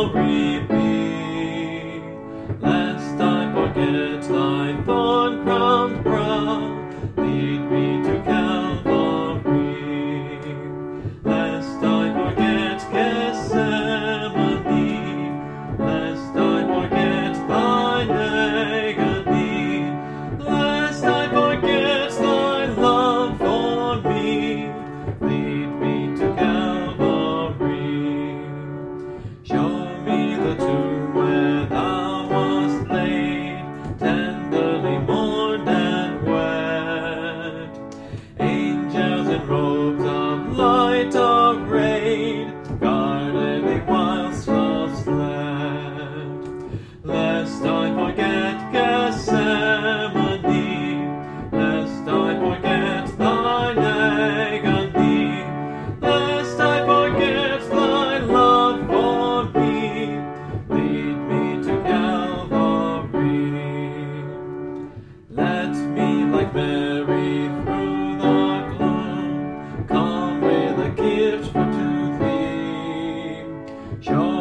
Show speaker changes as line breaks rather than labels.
Calvary be, lest I forget thy thorn-crowned brow. Lead me to Calvary, lest I forget Gethsemane, lest I forget thine agony, lest I forget thy love for me. Lead me to Calvary. Show me the tomb where thou wast laid, tenderly mourned and wet. Angels in robes of light arrayed guarded thee whilst thou slept. Lest I forget Gethsemane, lest I forget thine agony, lest I forget thy love for me. Lead me to Calvary. Let me, like Mary, through the gloom, come with a gift to thee. Show